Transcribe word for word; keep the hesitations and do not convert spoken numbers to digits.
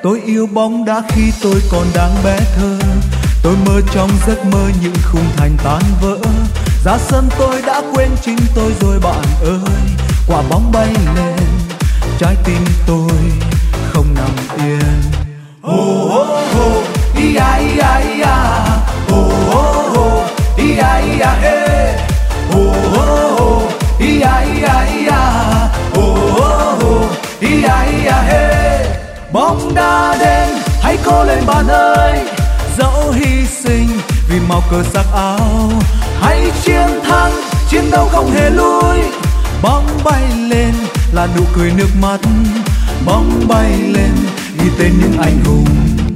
Tôi yêu bóng đá khi tôi còn đang bé thơ. Tôi mơ trong giấc mơ những khung thành tan vỡ. Ra sân tôi đã quên chính tôi rồi bạn ơi. Quả bóng bay lên, trái tim tôi không nằm yên. Oh oh oh, ia ia ia. Oh oh oh, ia ia hey. Oh oh oh, ia ia ia. Oh oh oh, ia ia hey. Bóng đá đến, hãy cố lên bạn ơi. Dẫu hy sinh vì màu cờ sắc áo, hãy chiến thắng, chiến đấu không hề lui. Bóng bay lên là nụ cười nước mắt, bóng bay lên ghi tên những anh hùng.